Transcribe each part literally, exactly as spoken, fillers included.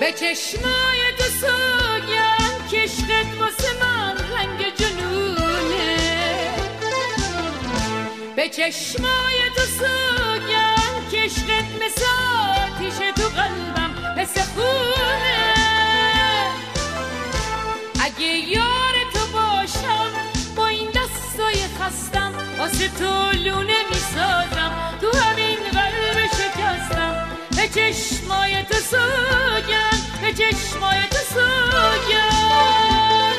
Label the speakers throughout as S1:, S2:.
S1: به چشمای تو سوگن که عشقت واسه من رنگ جنونه، به چشمای تو سوگن که عشقت مثل آتیش تو قلبم مثل خونه. اگه یار تو باشم با این دستای خستم واسه تو لونه میسازم تو همین قلب شکستم. به چشمای تو سوگن، به چشمای تو سوگن.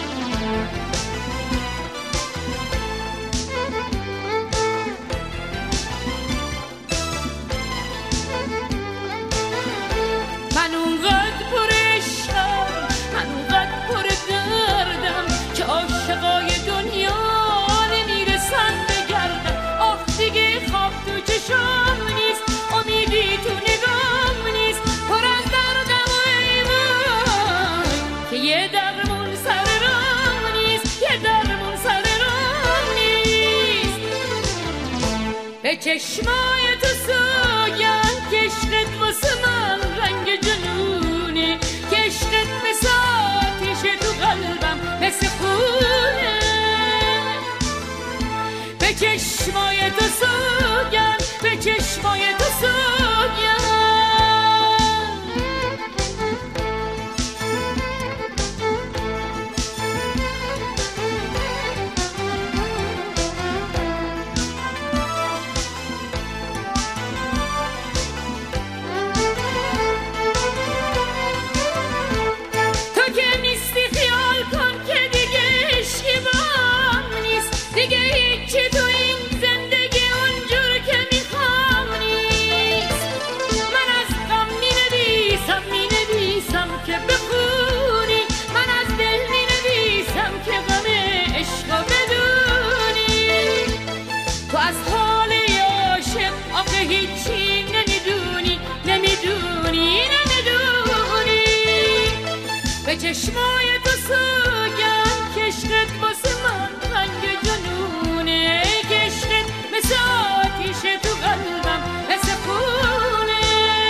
S1: من اونقدر پر عشقم، من اونقدر پر دردم که عاشقای دنیا نمیرسن بگردم. آخ دیگه خواب تو چشام نیست، امیدی تو نگام نیست، پر از دردم و ایوان که یه درمون سر راه نیست، یه درمون سر راه نیست. به چشمای تو سوگن که عشقت واسه من رنگ جنونه، که عشقت مثل آتیش تو قلبم مثل خونه. به چشمای تو سوگن، به چشمای تو سوگن. به چشمای تو سوگن که عشقت واسه من رنگ جنونه، که عشقت مثل آتیش تو قلبم مثل خونه.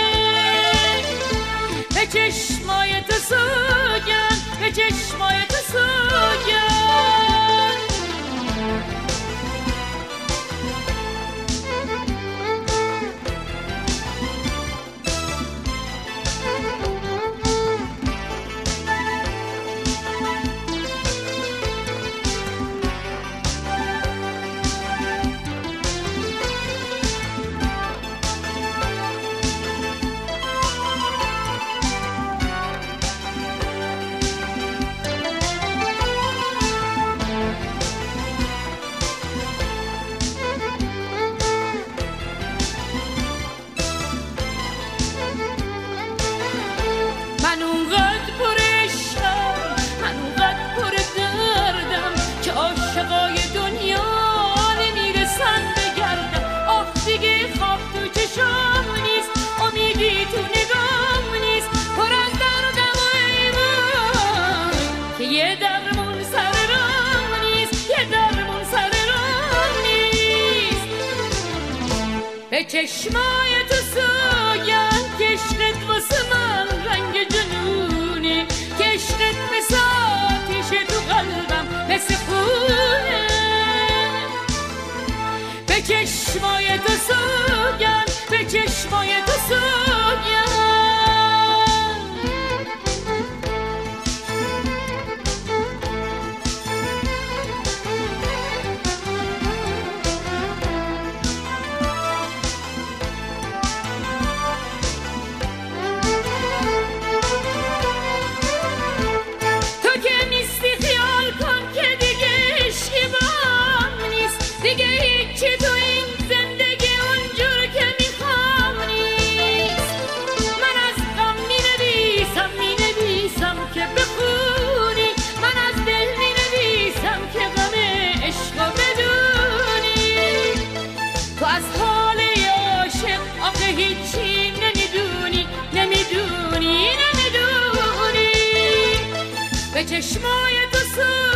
S1: به چشمای تو سوگن، به چشمای تو سوگن. من اونقدر پر عشقم، من اونقدر پر دردم که عاشقای دنیا نمیرسن بگردم. آخ دیگه خواب تو چشام نیست، امیدی تو نگام نیست، پر از دردم و ایوان که یه درمون سر راه نیست، یه درمون سر راه نیست. به چشمای تو سوگن که عشقت واسه من رنگ جنونه، که عشقت مثل آتیش تو قلبم مثل خونه. به چشمای تو سوگن، به چشمای تو سوگن. به چشمای تو